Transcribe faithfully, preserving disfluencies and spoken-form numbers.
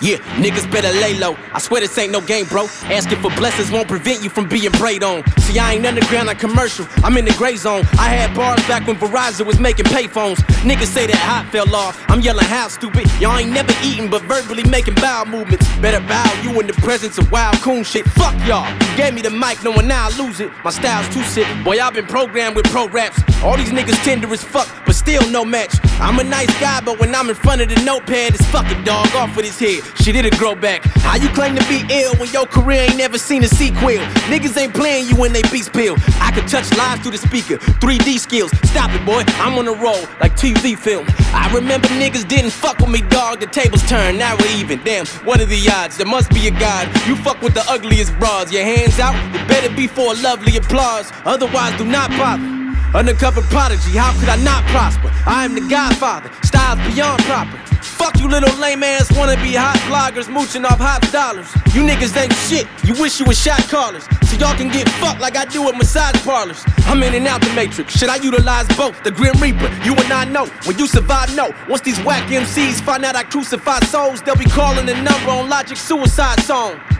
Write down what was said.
Yeah, niggas better lay low. I swear this ain't no game, bro. Asking for blessings won't prevent you from being preyed on. See, I ain't underground, I'm commercial. I'm in the gray zone. I had bars back when Verizon was making payphones. Niggas say that hot fell off. I'm yelling how stupid. Y'all ain't never eaten but verbally making bowel movements. Better bow you in the presence of wild coon shit. Fuck y'all. Gave me the mic knowing now I lose it. My style's too sick. Boy, I've been programmed with pro raps. All these niggas tender as fuck, but still no match. I'm a nice guy, but when I'm in front of the notepad, it's fucking dog off with his head. Shit, it'll grow back. How you claim to be ill when your career ain't never seen a sequel? Niggas ain't playing you when they beast pill. I can touch live through the speaker, three D skills. Stop it, boy, I'm on a roll like T V film. I remember niggas didn't fuck with me, dog. The tables turned, now we're even. Damn, what are the odds? There must be a God. You fuck with the ugliest bras. Your hands out, it better be for a lovely applause. Otherwise, do not bother. Undercover prodigy, how could I not prosper? I am the godfather, styles beyond proper. Fuck you little lame ass wannabe hot bloggers mooching off hot dollars. You niggas ain't shit, you wish you was shot callers. So y'all can get fucked like I do at massage parlors. I'm in and out the matrix, should I utilize both? The Grim Reaper, you and I know, when you survive, no. Once these whack M Cs find out I crucify souls, they'll be calling the number on Logic suicide song.